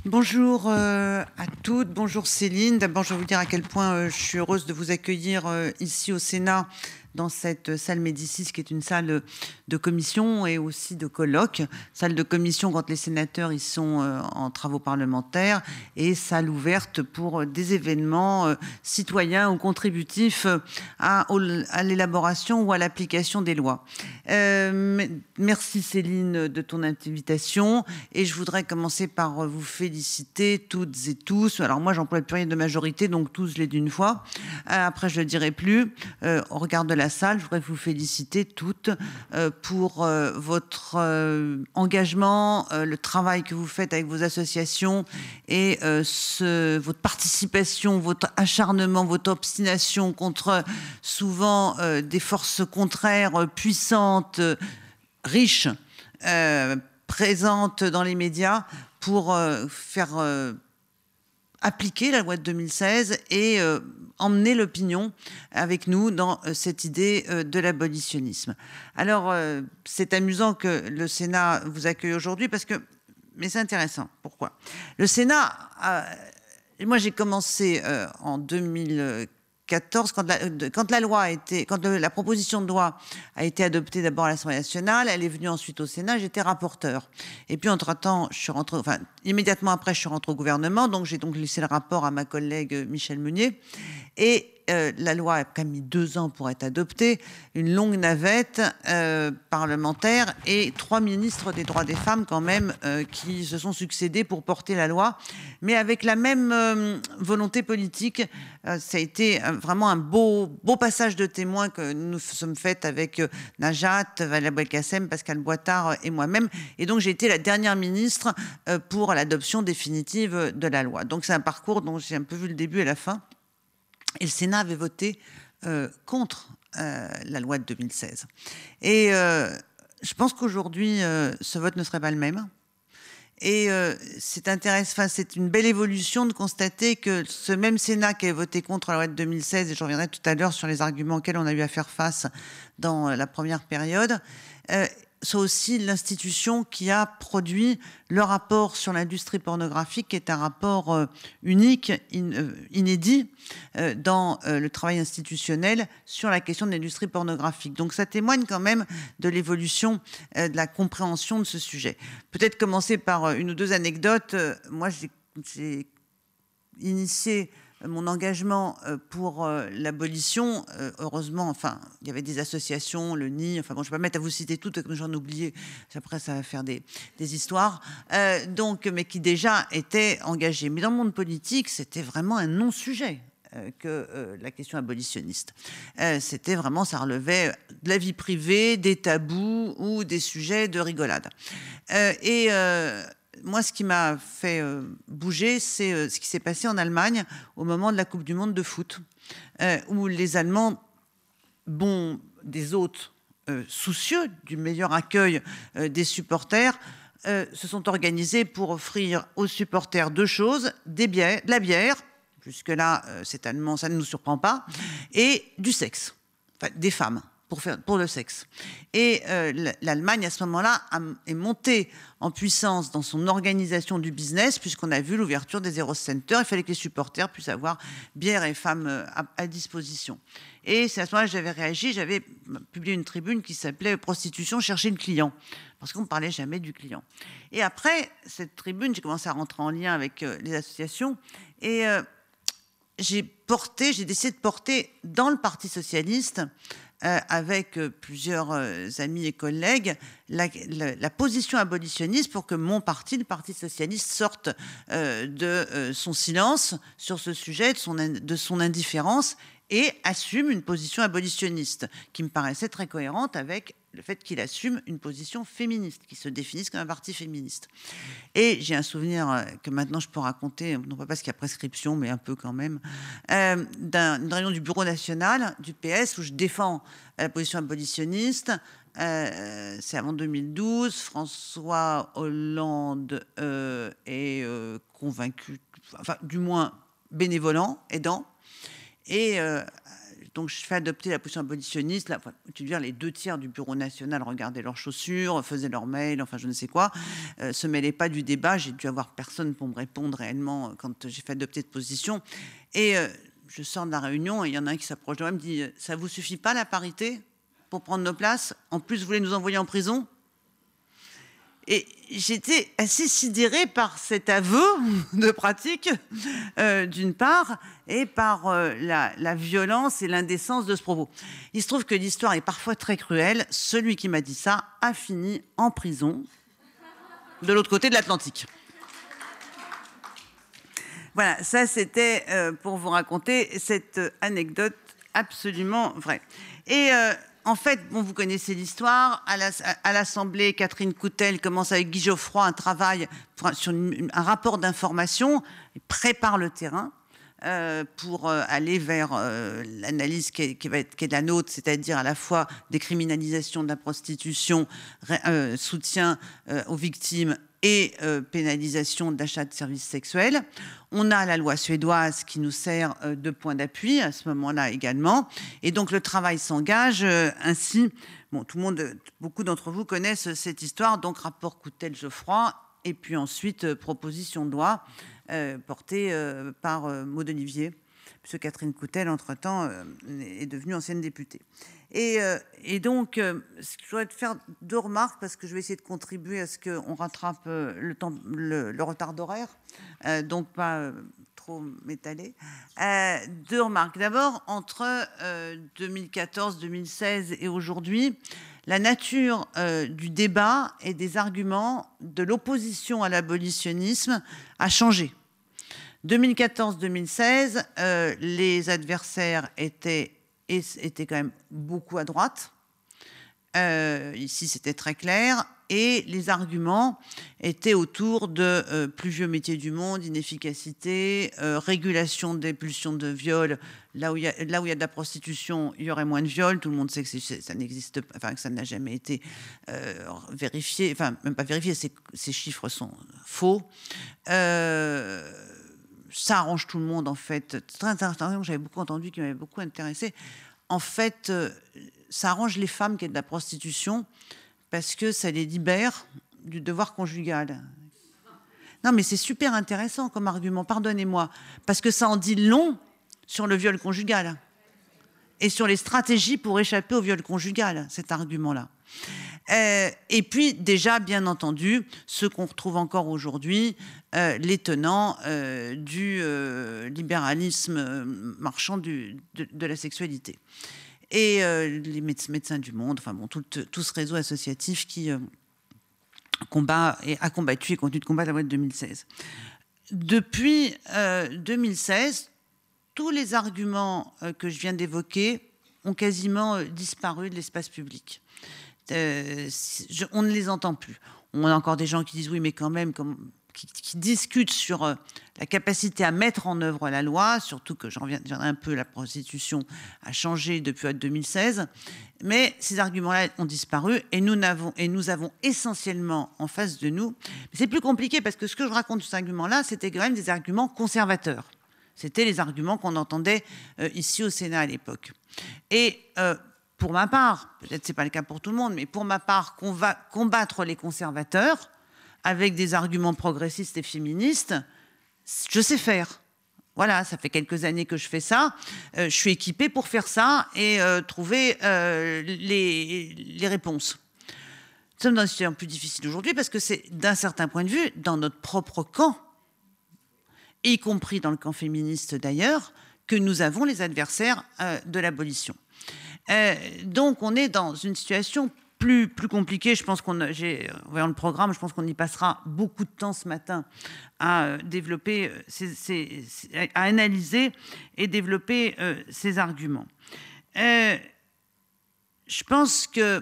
Bonjour à toutes, bonjour Céline. D'abord, je vais vous dire à quel point je suis heureuse de vous accueillir ici au Sénat, dans cette salle Médicis, qui est une salle de commission et aussi de colloque. Salle de commission quand les sénateurs y sont en travaux parlementaires, et salle ouverte pour des événements citoyens ou contributifs à l'élaboration ou à l'application des lois. Merci Céline de ton invitation, et je voudrais commencer par vous féliciter toutes et tous. Alors moi j'emploie le pluriel de majorité, donc tous je l'ai d'une fois. Après je le dirai plus. Au regard de la salle, je voudrais vous féliciter toutes pour votre engagement, le travail que vous faites avec vos associations et votre participation, votre acharnement, votre obstination contre souvent des forces contraires, puissantes, riches, présentes dans les médias pour faire appliquer la loi de 2016 et emmener l'opinion avec nous dans cette idée de l'abolitionnisme. Alors, c'est amusant que le Sénat vous accueille aujourd'hui mais c'est intéressant. Pourquoi ? Le Sénat, moi j'ai commencé en 2014, quand la proposition de loi a été adoptée d'abord à l'Assemblée nationale, elle est venue ensuite au Sénat, j'étais rapporteur. Et puis entre-temps, immédiatement après, je suis rentrée au gouvernement, donc j'ai laissé le rapport à ma collègue Michèle Meunier. Et la loi a quand même mis 2 ans pour être adoptée, une longue navette parlementaire et 3 ministres des droits des femmes quand même qui se sont succédés pour porter la loi, mais avec la même volonté politique. Ça a été vraiment un beau passage de témoin que nous sommes faites avec Najat Vallaud-Belkacem, Pascal Boitard et moi-même. Et donc j'ai été la dernière ministre pour l'adoption définitive de la loi. Donc c'est un parcours dont j'ai un peu vu le début et la fin. Et le Sénat avait voté contre la loi de 2016. Et je pense qu'aujourd'hui, ce vote ne serait pas le même. Et c'est intéressant, c'est une belle évolution de constater que ce même Sénat qui a voté contre la loi de 2016, et je reviendrai tout à l'heure sur les arguments auxquels on a eu à faire face dans la première période, soit aussi l'institution qui a produit le rapport sur l'industrie pornographique, qui est un rapport unique, inédit dans le travail institutionnel sur la question de l'industrie pornographique. Donc ça témoigne quand même de l'évolution de la compréhension de ce sujet. Peut-être commencer par une ou deux anecdotes. Moi, j'ai initié mon engagement pour l'abolition, heureusement, il y avait des associations, le NI, je ne vais pas mettre à vous citer toutes, comme j'en oubliais, après ça va faire des histoires, mais qui déjà étaient engagées. Mais dans le monde politique, c'était vraiment un non-sujet que la question abolitionniste. C'était vraiment, ça relevait de la vie privée, des tabous ou des sujets de rigolade. Moi, ce qui m'a fait bouger, c'est ce qui s'est passé en Allemagne au moment de la Coupe du Monde de foot, où les Allemands, des hôtes soucieux du meilleur accueil des supporters, se sont organisés pour offrir aux supporters 2 choses, de la bière, jusque-là, c'est allemand, ça ne nous surprend pas, et du sexe, des femmes. Pour le sexe. Et l'Allemagne, à ce moment-là, est montée en puissance dans son organisation du business, puisqu'on a vu l'ouverture des Eros Center. Il fallait que les supporters puissent avoir bière et femmes à disposition. Et c'est à ce moment-là que j'avais réagi. J'avais publié une tribune qui s'appelait « Prostitution, chercher le client », parce qu'on ne parlait jamais du client. Et après cette tribune, j'ai commencé à rentrer en lien avec les associations, et j'ai décidé de porter dans le Parti socialiste, avec plusieurs amis et collègues, la position abolitionniste pour que mon parti, le Parti socialiste, sorte de son silence sur ce sujet, de son indifférence, et assume une position abolitionniste qui me paraissait très cohérente avec le fait qu'il assume une position féministe, qu'il se définisse comme un parti féministe. Et j'ai un souvenir que maintenant je peux raconter, non pas parce qu'il y a prescription, mais un peu quand même, d'une réunion du bureau national du PS où je défends la position abolitionniste. C'est avant 2012. François Hollande est convaincu, du moins bénévolant, aidant. Et Donc, je fais adopter la position abolitionniste. Là, tu veux dire, les 2/3 du bureau national regardaient leurs chaussures, faisaient leurs mails, enfin, je ne sais quoi, se mêlaient pas du débat. J'ai dû avoir personne pour me répondre réellement quand j'ai fait adopter cette position. Et je sors de la réunion et il y en a un qui s'approche de moi et me dit « Ça vous suffit pas, la parité, pour prendre nos places? En plus, vous voulez nous envoyer en prison ?» Et j'étais assez sidérée par cet aveu de pratique, d'une part, et par la violence et l'indécence de ce propos. Il se trouve que l'histoire est parfois très cruelle. Celui qui m'a dit ça a fini en prison, de l'autre côté de l'Atlantique. Voilà, ça c'était pour vous raconter cette anecdote absolument vraie. Et en fait, bon, vous connaissez l'histoire. À l'Assemblée, Catherine Coutel commence avec Guy Geoffroy un travail sur un rapport d'information. Il prépare le terrain pour aller vers l'analyse qui est la nôtre, c'est-à-dire à la fois décriminalisation de la prostitution, soutien aux victimes et pénalisation d'achat de services sexuels. On a la loi suédoise qui nous sert de point d'appui à ce moment-là également. Et donc le travail s'engage ainsi. Bon, beaucoup d'entre vous connaissent cette histoire. Donc rapport Coutel-Geoffroy et puis ensuite proposition de loi portée par Maud Olivier. Puisque Catherine Coutel, entre-temps, est devenue ancienne députée. Et donc, je voudrais te faire 2 remarques parce que je vais essayer de contribuer à ce qu'on rattrape le retard d'horaire, donc pas trop m'étaler. 2 remarques. D'abord, entre 2014, 2016 et aujourd'hui, la nature du débat et des arguments de l'opposition à l'abolitionnisme a changé. 2014-2016, les adversaires étaient quand même beaucoup à droite. Ici, c'était très clair. Et les arguments étaient autour de plus vieux métiers du monde, inefficacité, régulation des pulsions de viol. Là où il y a de la prostitution, il y aurait moins de viols. Tout le monde sait que ça n'existe pas, enfin que ça n'a jamais été vérifié. Enfin, même pas vérifié. Ces chiffres sont faux. Ça arrange tout le monde, en fait. Très intéressant, j'avais beaucoup entendu, qui m'avait beaucoup intéressé. En fait, ça arrange les femmes qui ont de la prostitution parce que ça les libère du devoir conjugal. Non, mais c'est super intéressant comme argument, pardonnez-moi, parce que ça en dit long sur le viol conjugal et sur les stratégies pour échapper au viol conjugal, cet argument-là. Et puis déjà, bien entendu, ce qu'on retrouve encore aujourd'hui, les tenants du libéralisme marchand de la sexualité. Et les médecins du monde, enfin bon, tout ce réseau associatif qui combat et a combattu et continue de combattre la loi de 2016. Depuis 2016, tous les arguments que je viens d'évoquer ont quasiment disparu de l'espace public. On ne les entend plus. On a encore des gens qui disent oui, mais quand même, qui discutent sur la capacité à mettre en œuvre la loi, surtout que j'en reviens un peu, la prostitution a changé depuis 2016, mais ces arguments-là ont disparu et nous avons essentiellement en face de nous. C'est plus compliqué parce que ce que je raconte sur ces arguments-là, c'était quand même des arguments conservateurs. C'était les arguments qu'on entendait ici au Sénat à l'époque. Et pour ma part, peut-être c'est pas le cas pour tout le monde, mais pour ma part, qu'on va combattre les conservateurs avec des arguments progressistes et féministes, je sais faire. Voilà, ça fait quelques années que je fais ça. Je suis équipée pour faire ça et trouver les réponses. Nous sommes dans une situation plus difficile aujourd'hui parce que c'est, d'un certain point de vue, dans notre propre camp, y compris dans le camp féministe d'ailleurs, que nous avons les adversaires de l'abolition. Donc on est dans une situation plus compliquée. Je pense en voyant le programme, je pense qu'on y passera beaucoup de temps ce matin à développer, à analyser et développer ces arguments. Je pense que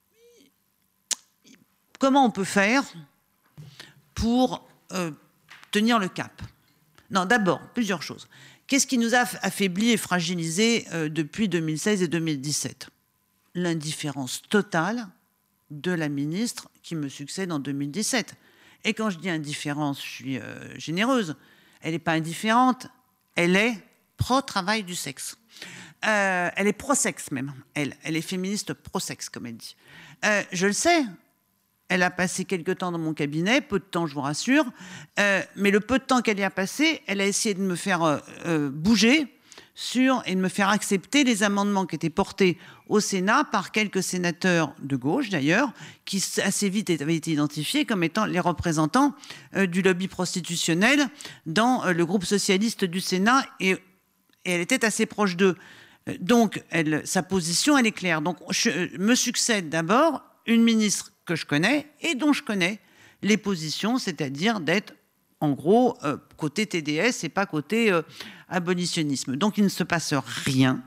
comment on peut faire pour tenir le cap? Non, d'abord, plusieurs choses. Qu'est-ce qui nous a affaiblis et fragilisés depuis 2016 et 2017? L'indifférence totale de la ministre qui me succède en 2017. Et quand je dis indifférence, je suis généreuse. Elle n'est pas indifférente, elle est pro-travail du sexe. Elle est pro-sexe même. Elle est féministe pro-sexe, comme elle dit. Je le sais. Elle a passé quelque temps dans mon cabinet, peu de temps, je vous rassure. Mais le peu de temps qu'elle y a passé, elle a essayé de me faire bouger et de me faire accepter les amendements qui étaient portés au Sénat par quelques sénateurs de gauche, d'ailleurs, qui assez vite avaient été identifiés comme étant les représentants du lobby prostitutionnel dans le groupe socialiste du Sénat. Et elle était assez proche d'eux. Donc, sa position, elle est claire. Donc, me succède d'abord une ministre que je connais et dont je connais les positions, c'est-à-dire d'être, en gros, côté TDS et pas côté abolitionnisme. Donc, il ne se passe rien,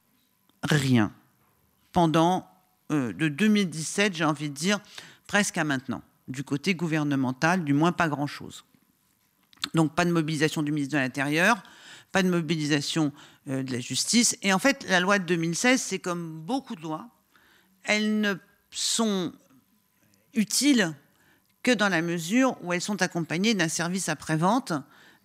pendant de 2017, j'ai envie de dire, presque à maintenant, du côté gouvernemental, du moins pas grand-chose. Donc, pas de mobilisation du ministre de l'Intérieur, pas de mobilisation de la justice. Et en fait, la loi de 2016, c'est comme beaucoup de lois, elles ne sont utiles que dans la mesure où elles sont accompagnées d'un service après-vente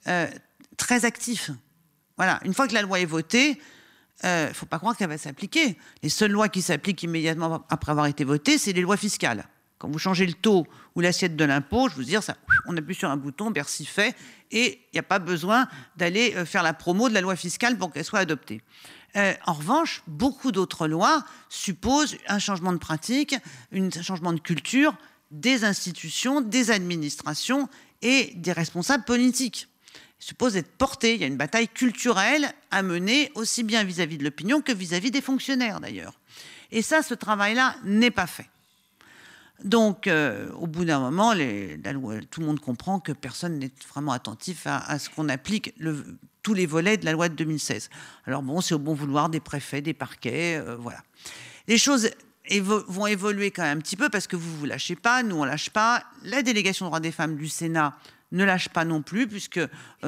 très actif. Voilà, une fois que la loi est votée, il ne faut pas croire qu'elle va s'appliquer. Les seules lois qui s'appliquent immédiatement après avoir été votées, c'est les lois fiscales. Quand vous changez le taux ou l'assiette de l'impôt, je vous dis, ça, on appuie sur un bouton, Bercy fait, et il n'y a pas besoin d'aller faire la promo de la loi fiscale pour qu'elle soit adoptée. En revanche, beaucoup d'autres lois supposent un changement de pratique, un changement de culture des institutions, des administrations et des responsables politiques. Il suppose d'être porté. Il y a une bataille culturelle à mener aussi bien vis-à-vis de l'opinion que vis-à-vis des fonctionnaires d'ailleurs. Et ça, ce travail-là n'est pas fait. Donc, au bout d'un moment, tout le monde comprend que personne n'est vraiment attentif à ce qu'on applique tous les volets de la loi de 2016. Alors bon, c'est au bon vouloir des préfets, des parquets, voilà. Les choses vont évoluer quand même un petit peu parce que vous lâchez pas, nous on lâche pas. La délégation des droits des femmes du Sénat ne lâche pas non plus, puisque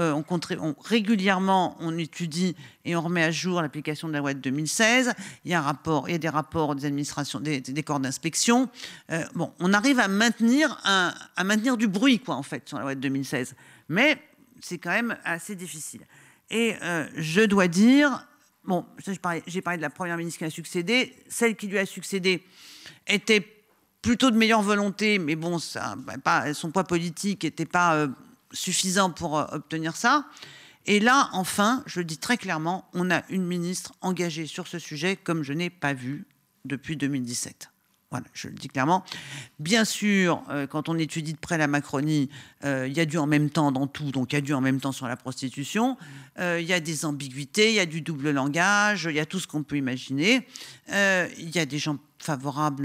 régulièrement on étudie et on remet à jour l'application de la loi de 2016. Il y a des rapports des administrations, des corps d'inspection. Bon, on arrive à maintenir du bruit, quoi, en fait, sur la loi de 2016. Mais c'est quand même assez difficile. Et je dois dire, bon, j'ai parlé de la première ministre qui a succédé. Celle qui lui a succédé était plutôt de meilleure volonté, mais bon, son poids politique n'était pas suffisant pour obtenir ça. Et là, enfin, je le dis très clairement, on a une ministre engagée sur ce sujet comme je n'ai pas vu depuis 2017. Voilà, je le dis clairement. Bien sûr, quand on étudie de près la Macronie, il y a du en même temps dans tout, donc il y a du en même temps sur la prostitution, il y a des ambiguïtés, il y a du double langage, il y a tout ce qu'on peut imaginer, il y a des gens favorables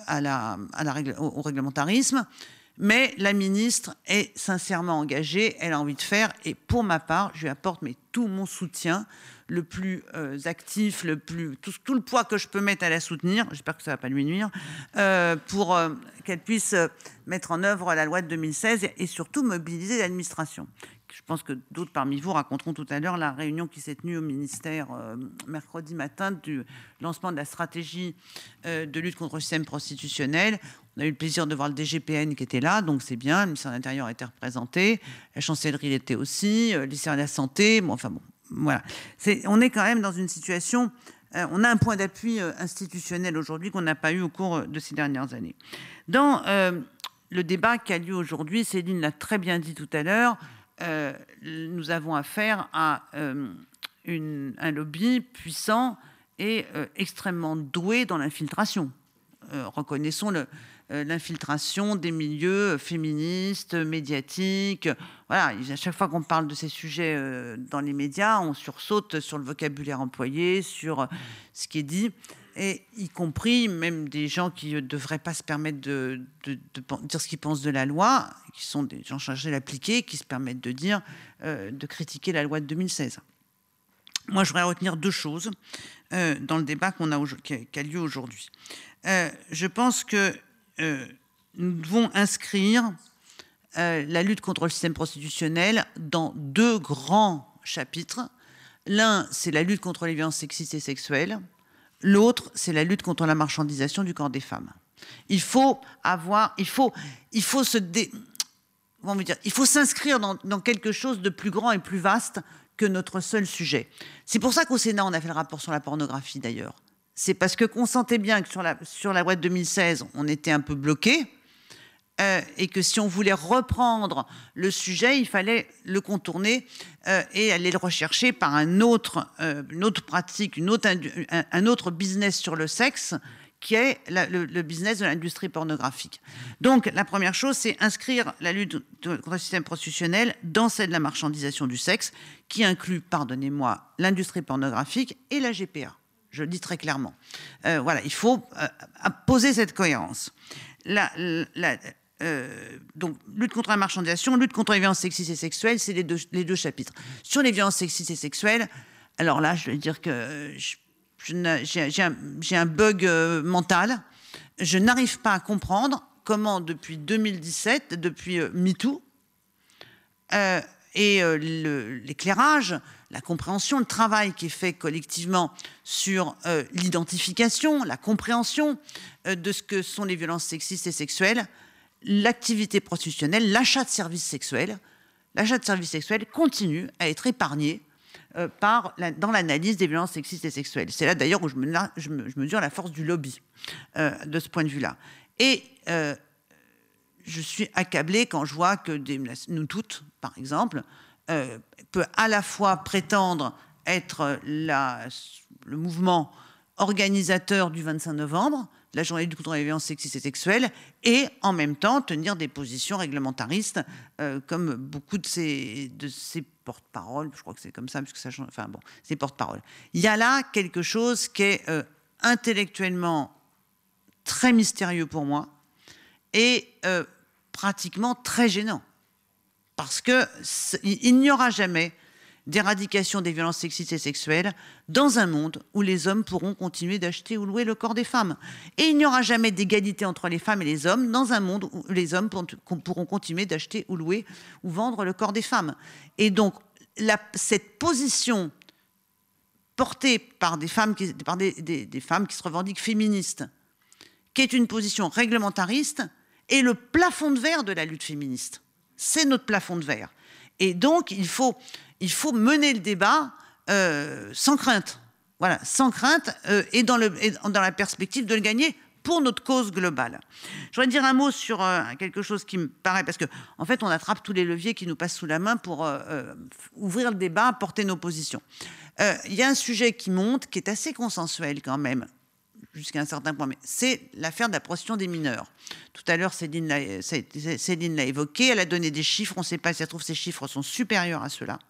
au réglementarisme, mais la ministre est sincèrement engagée, elle a envie de faire, et pour ma part, je lui apporte tout mon soutien, le plus actif, tout le poids que je peux mettre à la soutenir, j'espère que ça ne va pas lui nuire, pour qu'elle puisse mettre en œuvre la loi de 2016 et surtout mobiliser l'administration. Je pense que d'autres parmi vous raconteront tout à l'heure la réunion qui s'est tenue au ministère mercredi matin du lancement de la stratégie de lutte contre le système prostitutionnel. On a eu le plaisir de voir le DGPN qui était là, donc c'est bien, le ministère de l'Intérieur a été représenté, la chancellerie l'était aussi, le ministère de la Santé, bon, enfin bon. Voilà. On est quand même dans une situation, on a un point d'appui institutionnel aujourd'hui qu'on n'a pas eu au cours de ces dernières années. Dans le débat qui a lieu aujourd'hui, Céline l'a très bien dit tout à l'heure, nous avons affaire à un lobby puissant et extrêmement doué dans l'infiltration. Reconnaissons l'infiltration des milieux féministes, médiatiques. Voilà, à chaque fois qu'on parle de ces sujets dans les médias, on sursaute sur le vocabulaire employé, sur ce qui est dit, et y compris même des gens qui ne devraient pas se permettre de dire ce qu'ils pensent de la loi, qui sont des gens chargés de l'appliquer, qui se permettent de dire, de critiquer la loi de 2016. Moi, je voudrais retenir deux choses dans le débat qui a lieu aujourd'hui. Je pense que nous devons inscrire la lutte contre le système prostitutionnel dans deux grands chapitres. L'un, c'est la lutte contre les violences sexistes et sexuelles. L'autre, c'est la lutte contre la marchandisation du corps des femmes. Il faut s'inscrire dans quelque chose de plus grand et plus vaste que notre seul sujet. C'est pour ça qu'au Sénat, on a fait le rapport sur la pornographie, d'ailleurs. C'est parce qu'on sentait bien que sur la loi de 2016, on était un peu bloqué, et que si on voulait reprendre le sujet, il fallait le contourner et aller le rechercher par une autre pratique, un autre business sur le sexe, qui est le business de l'industrie pornographique. Donc, la première chose, c'est inscrire la lutte contre le système prostitutionnel dans celle de la marchandisation du sexe, qui inclut, pardonnez-moi, l'industrie pornographique et la GPA. Je le dis très clairement. Voilà, il faut poser cette cohérence. Donc, lutte contre la marchandisation, lutte contre les violences sexistes et sexuelles, c'est les deux chapitres. Sur les violences sexistes et sexuelles, alors là, je vais dire que j'ai un bug mental. Je n'arrive pas à comprendre comment, depuis 2017, depuis MeToo, et l'éclairage, la compréhension, le travail qui est fait collectivement sur l'identification, la compréhension de ce que sont les violences sexistes et sexuelles, l'activité prostitutionnelle, l'achat de services sexuels continue à être épargné dans l'analyse des violences sexistes et sexuelles. C'est là d'ailleurs où je mesure la force du lobby de ce point de vue-là. Et je suis accablée quand je vois que nous toutes, par exemple, peut à la fois prétendre être le mouvement organisateur du 25 novembre, la journée du contre les violences sexistes et sexuelles, et en même temps tenir des positions réglementaristes, comme beaucoup de ces porte-paroles, je crois que c'est comme ça, puisque ça change, enfin bon, ces porte-paroles. Il y a là quelque chose qui est intellectuellement très mystérieux pour moi, et pratiquement très gênant. Parce qu'il n'y aura jamais d'éradication des violences sexistes et sexuelles dans un monde où les hommes pourront continuer d'acheter ou louer le corps des femmes. Et il n'y aura jamais d'égalité entre les femmes et les hommes dans un monde où les hommes pourront continuer d'acheter ou louer ou vendre le corps des femmes. Et donc, cette position portée par des femmes qui se revendiquent féministes, qui est une position réglementariste, est le plafond de verre de la lutte féministe. C'est notre plafond de verre. Et donc, il faut mener le débat sans crainte. Voilà, sans crainte et dans la perspective de le gagner pour notre cause globale. Je voudrais dire un mot sur quelque chose qui me paraît, parce qu'en fait, on attrape tous les leviers qui nous passent sous la main pour ouvrir le débat, porter nos positions. Il y a un sujet qui monte, qui est assez consensuel quand même, jusqu'à un certain point, mais c'est l'affaire de la prostitution des mineurs. Tout à l'heure, Céline l'a évoqué, elle a donné des chiffres, on ne sait pas si ça se trouve ces chiffres sont supérieurs à ceux-là,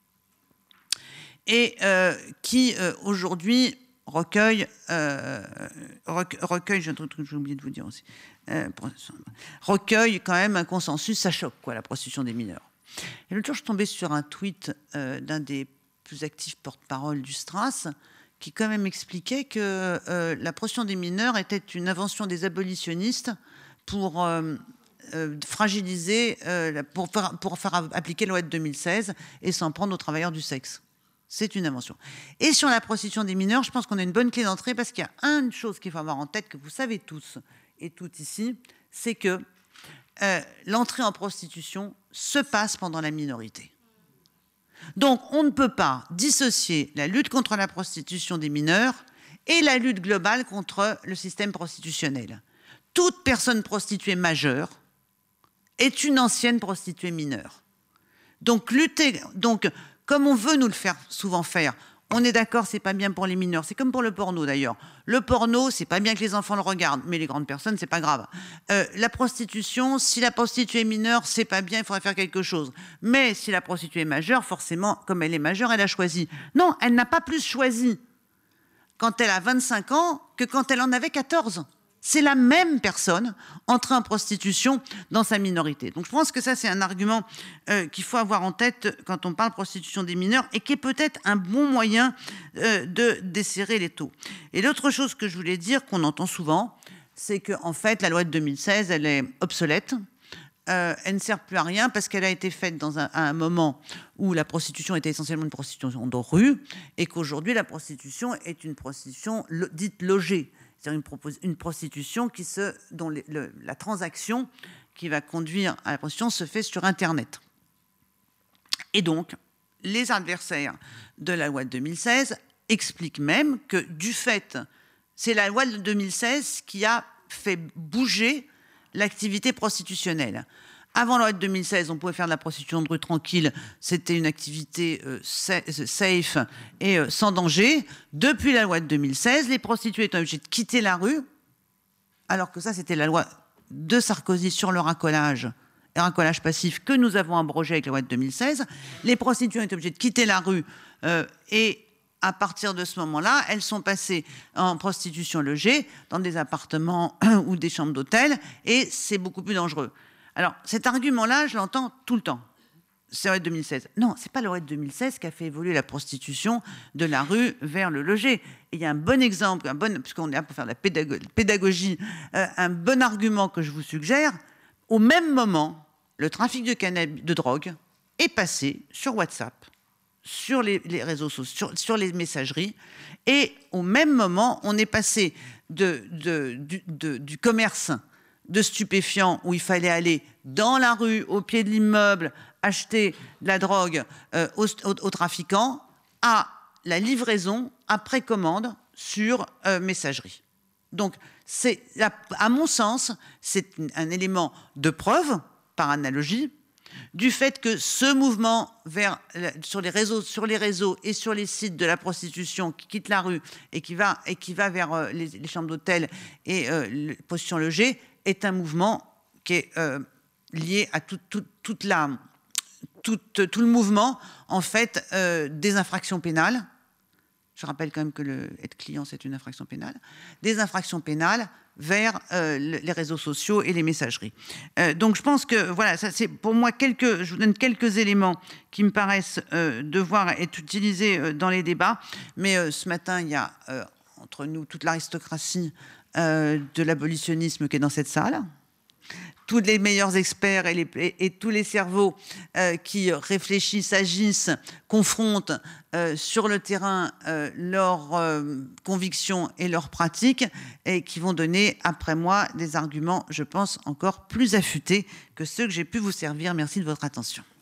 et qui aujourd'hui recueille, j'ai un truc que j'ai oublié de vous dire aussi, recueille quand même un consensus, ça choque quoi, la prostitution des mineurs. Et l'autre jour, je suis tombée sur un tweet d'un des plus actifs porte-parole du STRAS, qui quand même expliquait que la prostitution des mineurs était une invention des abolitionnistes pour fragiliser, pour faire appliquer la loi de 2016 et s'en prendre aux travailleurs du sexe. C'est une invention. Et sur la prostitution des mineurs, je pense qu'on a une bonne clé d'entrée, parce qu'il y a une chose qu'il faut avoir en tête, que vous savez tous et toutes ici, c'est que l'entrée en prostitution se passe pendant la minorité. Donc, on ne peut pas dissocier la lutte contre la prostitution des mineurs et la lutte globale contre le système prostitutionnel. Toute personne prostituée majeure est une ancienne prostituée mineure. Donc, comme on veut nous le faire souvent faire, on est d'accord, c'est pas bien pour les mineurs. C'est comme pour le porno d'ailleurs. Le porno, c'est pas bien que les enfants le regardent, mais les grandes personnes, c'est pas grave. La prostitution, si la prostituée est mineure, c'est pas bien, il faudrait faire quelque chose. Mais si la prostituée est majeure, forcément, comme elle est majeure, elle a choisi. Non, elle n'a pas plus choisi quand elle a 25 ans que quand elle en avait 14. C'est la même personne entrée en prostitution dans sa minorité. Donc je pense que ça, c'est un argument qu'il faut avoir en tête quand on parle de prostitution des mineurs, et qui est peut-être un bon moyen de desserrer les taux. Et l'autre chose que je voulais dire, qu'on entend souvent, c'est qu'en fait, la loi de 2016, elle est obsolète. Elle ne sert plus à rien parce qu'elle a été faite à un moment où la prostitution était essentiellement une prostitution de rue, et qu'aujourd'hui, la prostitution est une prostitution dite logée. C'est-à-dire une prostitution dont la transaction qui va conduire à la prostitution se fait sur Internet. Et donc, les adversaires de la loi de 2016 expliquent même que du fait, c'est la loi de 2016 qui a fait bouger l'activité prostitutionnelle. Avant la loi de 2016, on pouvait faire de la prostitution de rue tranquille, c'était une activité safe et sans danger. Depuis la loi de 2016, les prostituées étaient obligées de quitter la rue, alors que ça, c'était la loi de Sarkozy sur le racolage passif que nous avons abrogé avec la loi de 2016. Les prostituées étaient obligées de quitter la rue et à partir de ce moment-là, elles sont passées en prostitution logée dans des appartements ou des chambres d'hôtel et c'est beaucoup plus dangereux. Alors, cet argument-là, je l'entends tout le temps. C'est la loi de 2016. Non, c'est pas la loi de 2016 qui a fait évoluer la prostitution de la rue vers le logé. Et il y a un bon exemple, puisqu'on est là pour faire de la pédagogie, un bon argument que je vous suggère. Au même moment, le trafic de drogue est passé sur WhatsApp, sur les réseaux sociaux, sur les messageries. Et au même moment, on est passé du commerce de stupéfiants où il fallait aller dans la rue, au pied de l'immeuble, acheter de la drogue aux trafiquants, à la livraison après commande sur messagerie. Donc, à mon sens, c'est un élément de preuve, par analogie, du fait que ce mouvement sur les réseaux et sur les sites de la prostitution qui quitte la rue et qui va vers les chambres d'hôtel et la prostitution logée est un mouvement qui est lié à tout le mouvement en fait des infractions pénales. Je rappelle quand même que être client, c'est une infraction pénale. Des infractions pénales vers les réseaux sociaux et les messageries. Donc je pense que voilà, ça c'est pour moi je vous donne quelques éléments qui me paraissent devoir être utilisés dans les débats. Mais ce matin, il y a entre nous toute l'aristocratie de l'abolitionnisme qui est dans cette salle. Tous les meilleurs experts et tous les cerveaux qui réfléchissent, agissent, confrontent sur le terrain leurs convictions et leurs pratiques et qui vont donner, après moi, des arguments, je pense, encore plus affûtés que ceux que j'ai pu vous servir. Merci de votre attention.